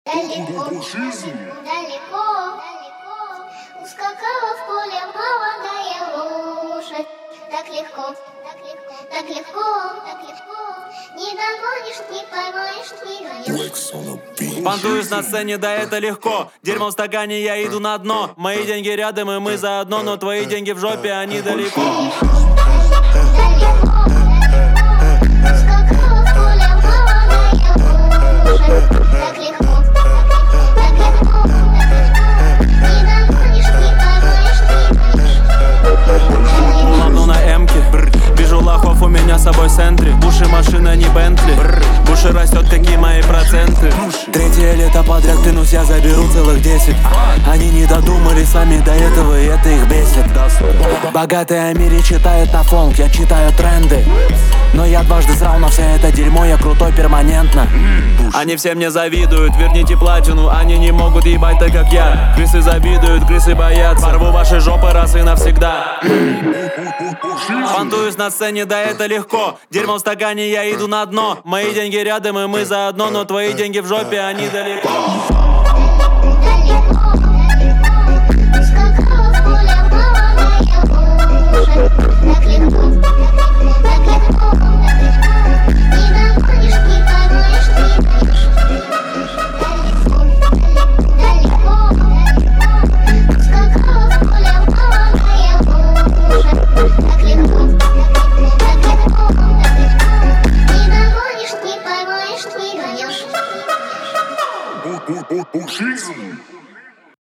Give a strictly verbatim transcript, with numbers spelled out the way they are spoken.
Далеко, далеко, ускакала в поле молодая лошадь. Так легко, так легко, так легко, так легко. Не догонишь, не поймаешь, не гонишь. Понтуюсь на сцене, да это легко. Дерьмо в стакане, я иду на дно. Мои деньги рядом, и мы заодно. Но твои деньги в жопе, они далеко. Ладно на эмке, вижу лохов у меня с собой в центре. Буши машина, не Бентли. Буши растет, какие мои проценты. Третье лето подряд, клянусь, я заберу целых десять. Они не додумали сами до этого, и это их бесит. Богатые о мире читают на фолк, я читаю тренды. Но я дважды срал на все это дерьмо, я крутой перманентно. Они все мне завидуют, верните платину. Они не могут ебать так, как я. Крысы завидуют, крысы боятся. Порву ваши жопы раз и навсегда. Понтуюсь на сцене, да это легко. Дерьмо в стакане, я иду на дно. Мои деньги рядом, и мы заодно. Но твои деньги в жопе, они далеко.